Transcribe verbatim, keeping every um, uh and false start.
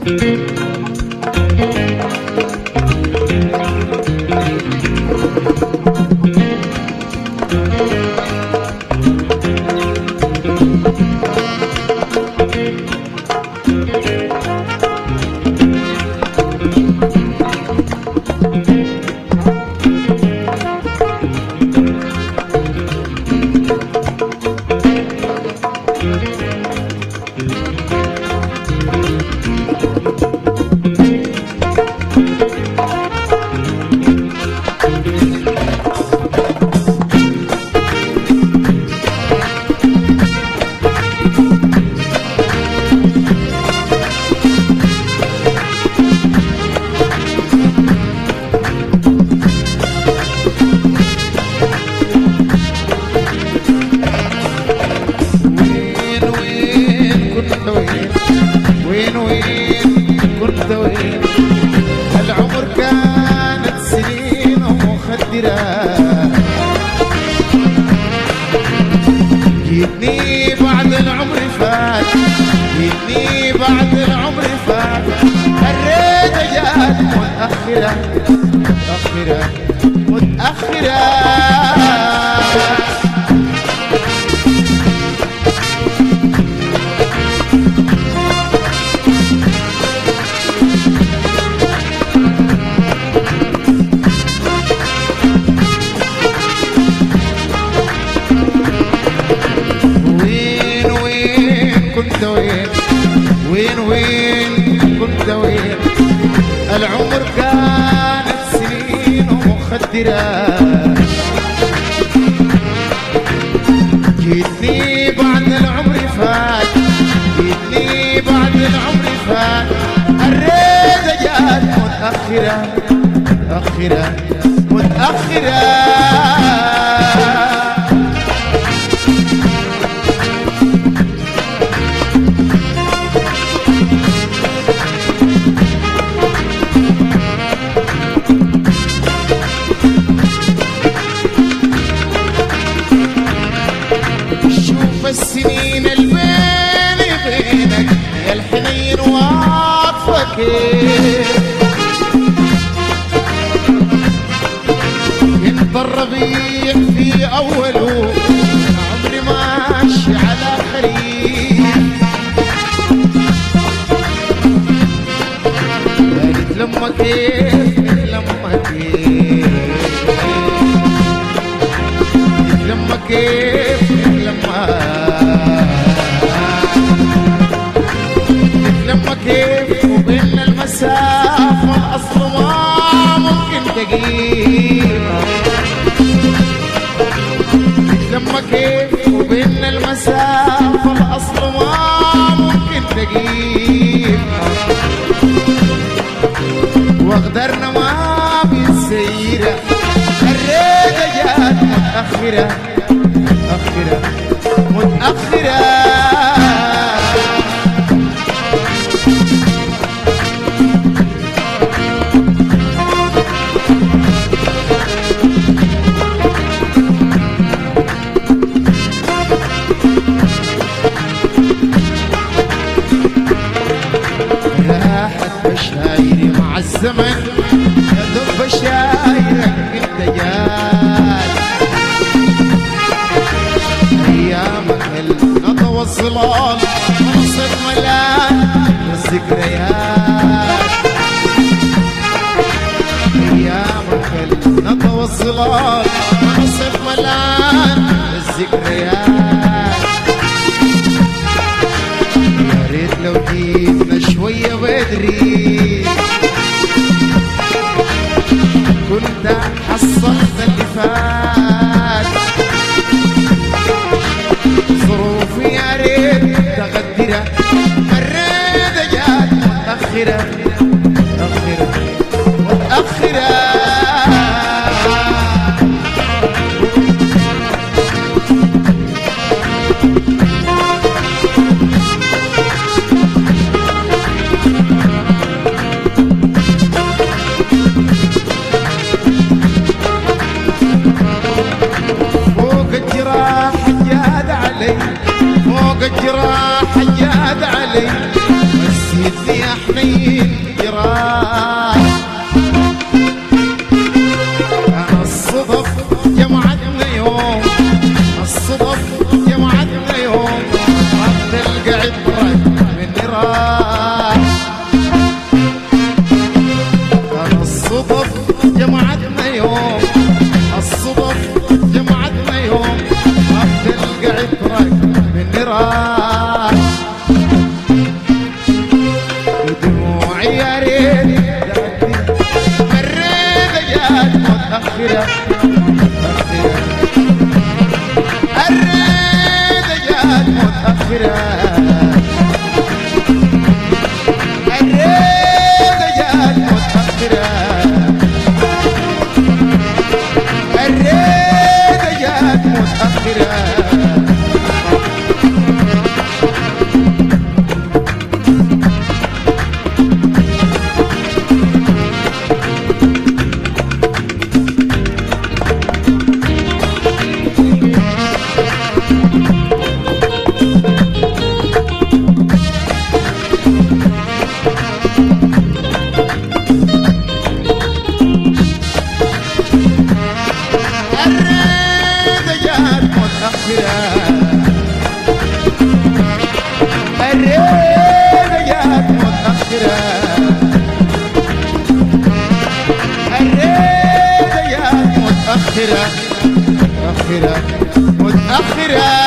وين وين كنت وين؟ العمر كانت سنين ومخدرة، جيتني بعد العمر فات، جيتني بعد العمر فات، الريدة جات متأخرة متأخرة متأخرة. وين وين كنت وين؟ العمر كانت سنين ومخدرة، جيتني بعد العمر فات، جيتني بعد العمر فات، الريدة جات متأخرة متأخرة متأخرة. السنين البيني بينك يا الحنين واطفة كيف، انت الربيع في اوله، عمري ماشي على خريف، قالت لما كيف لما كيف لما كيف لما لما كيف وبين المسافة الأصل ما ممكن تجيبها، لما كيف وبين المسافة الأصل ما ممكن تجيبها، واقدرنا ما بنسيرها، الريدة جات متأخرة متأخرة متأخرة. راحت بشايري مع الزمن، يا دوب بشايرك انت جات، ايامك النضا والظلال منصب ملان والذكريات، ايامك النضا والظلال منصب ملان والذكريات، يا ريت لو جيتنا شوية بدري كنت حصلت اللي فات، ظروفي يا ريت تقدرها، الريدة جات متأخرة متأخرة متأخرة. فوق الجراح جاد علي، بس جيتني يا حنين جراح أنا الصدف جمعتنا يوم الصدف جمعتنا يوم ما تلقى عبرك مني راح أنا الصدف جمعتنا يوم الصدف جمعتنا يوم ما تلقى عبرك مني راح ودموعي يا ريت مريت جات متأخرة متأخرة الريت جات متأخرة الريت جات متأخرة الريت جات متأخرة متأخرة متأخرة متأخرة